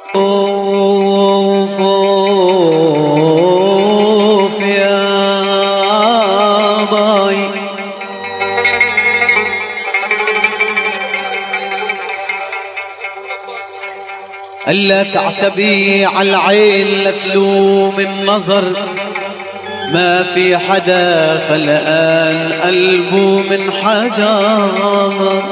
اوف اوف يا باي. ألا تعتبي على العين لا تلوم النظر، ما في حدا خلقان قلبه من حجر.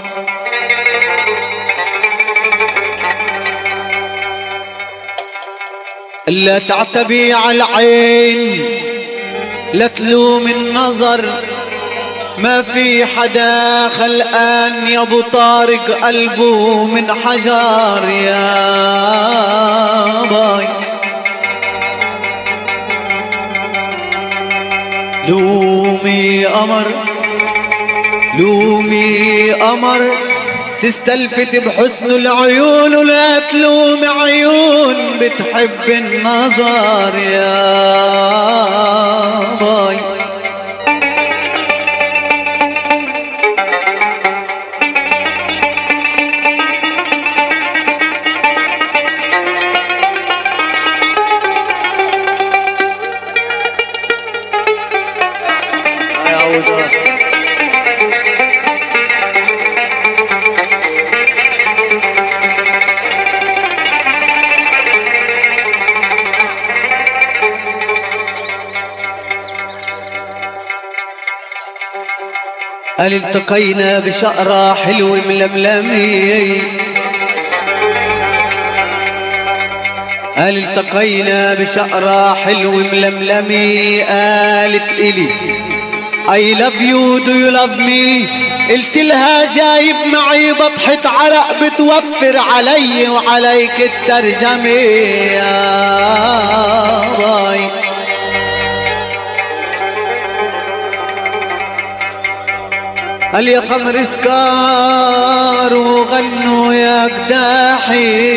ألا تعتبي على العين لا تلوم النظر، ما في حدا خلقان يا ابو طارق قلبه من حجر يا باي. لومي قمر لومي قمر تستلفت بحسن العيون، ولا تلوم عيون بتحب النظر يا باي. قال التقينا بشقرة حلوة ململمي، قال التقينا بشقرة حلوة ململمي، قالت إلي I love you do you love me، قلت لها جايب معي بطحة عرق بتوفر علي وعليك الترجمة يا باي. قال يا خمر سكار وغنوا يا قداحي،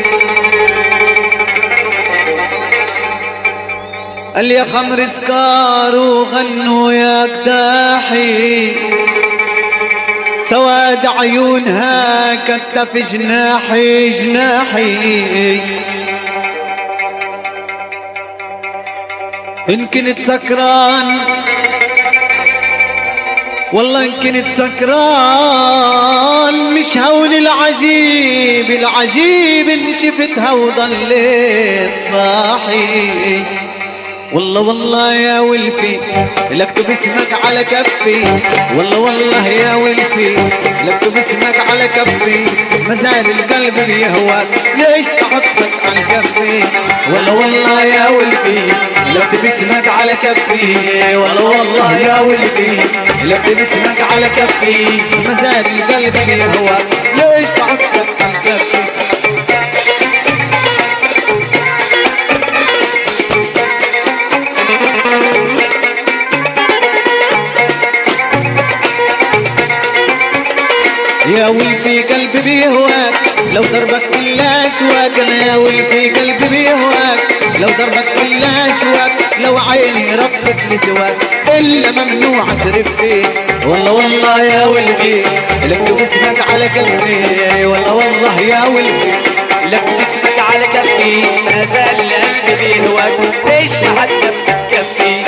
قال يا خمر سكار وغنوا يا قداحي، سواد عيونها كتف جناحي جناحي. إن كنت سكران والله إن كنت سكران مش هون العجيب، العجيب إن شفتها وضليت صاحي. والله والله يا ولفي لكتب اسمك على كفي، والله والله يا ولفي لكتب اسمك على كفي، مازال القلب بيهواك ليش تحطك على كفي. والله والله يا ولفي لكتب اسمك على كفي، والله والله يا ولفي لكتب اسمك على كفي، مازال القلب بيهواك ليش تحطك على كفي. يا ولفي قلبي بيهواك لو ضربك كل اشواك، انا يا ولفي قلبي بيهواك لو ضربك كل اشواك، لو عيني ربت لسواك الا ممنوع اعترف فيه. والله والله يا ولفي لكتب اسمك على كفي، والله والله يا ولفي لكتب اسمك على كفي، ما زال القلب بيهواك ليش ما حتى بتكفي.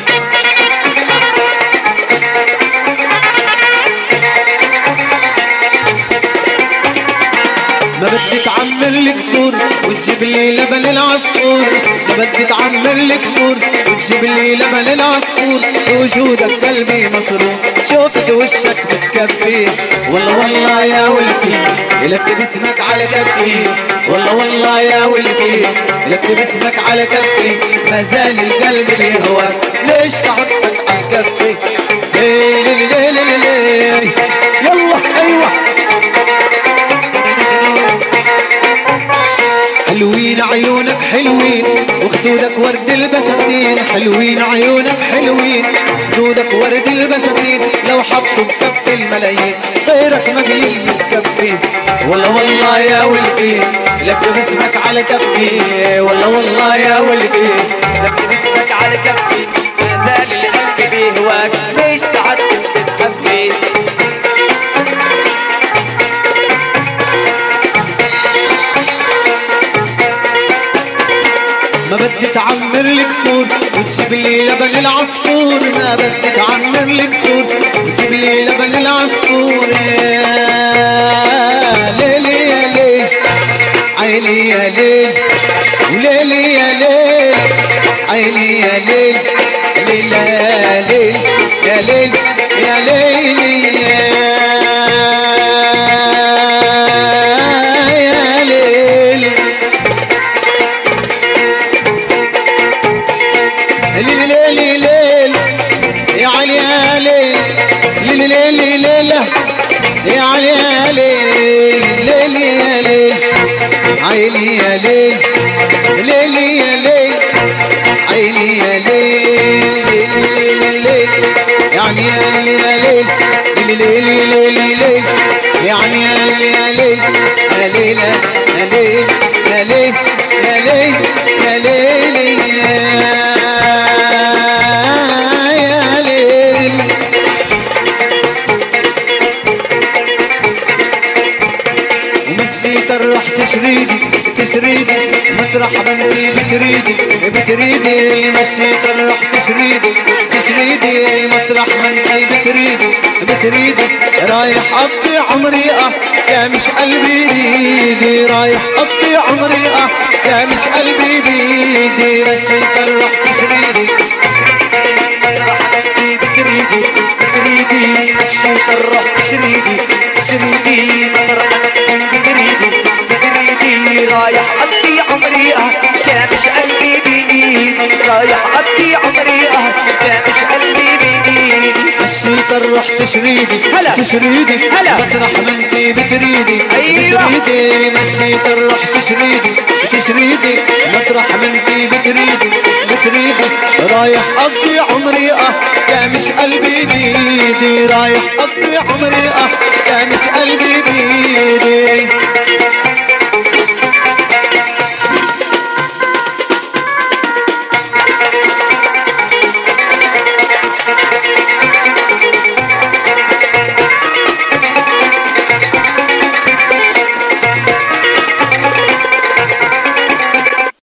ما بدي تعمر لك سور وتجيب لي لبن العصفور، ما بدي تعمر لك سور وتجيب لي لبن العصفور، بوجودك قلبي مسرور شوفت وشك بتكفي. والله والله يا ولفي لكتب اسمك على كفي، والله والله يا ولفي لكتب اسمك على كفي، ما زال القلب بيهواك ليش تحطك على كفي. يلا ايوه حلوين عيونك حلوين وخدودك ورد البساتين، حلوين عيونك حلوين خدودك ورد البساتين، لو حطوا بكف الملايين غيرك ما بيلمس كفي. والله والله يا ولفي لكتب اسمك على كفي، والله والله يا ولفي لكتب اسمك على كفي، ما زال القلب بيهواك ليش تعدل تتحبي. بدي تعمر لك سور وتجيب لي لبن العصفور، ما بدي تعمر لك سور وتجيب لي لبن العصفور. يا ليلي يا ليل عيني يا ليل وليلي يا ليل عيني يا ليل ليل يا ليل يا ليل يا ليلي يا ليل ليل ليل ليل يا علي يا ليل ليل ليل ليل يا علي يا ليل ليل يا ليل عيني يا ليل ليل يا ليل عيني يا ليل ليل ليل يعني يا ليل ليل ليل ليل ليل يعني يا ليل يا ليل يا ليل يا ليل يا ليل يا ليل يا ليل. ومشيت الروح تشريدي تشريدي مطرح بنتي بتريدي بتريدي. مشيت الروح تشريدي تشريدي مطرح بنتي بتريدي بتريدي. رايح اقضي عمري يا مش قلبي بيدي، رايح اقضي عمري يا مش قلبي بيدي. مشيت الروح تشريدي مطرح بنتي بتريدي بتريدي. مشيت الروح تشريدي تشريدي مطرح بنتي بتريدي بتريدي. رايح اقضي عمري يا مش قلبي بيدي، رايح اقضي عمري يا مش قلبي بيدي. مشيت الروح تشريدي هلا تشريدي هلا مطرح ما انتي بتريدي ايوه بتريدي. مشيت الروح تشريدي تشريدي مطرح ما انتي بتريدي بتريدي. رايح اقضي عمري يا مش قلبي بيدي، رايح اقضي عمري يا مش قلبي بيدي.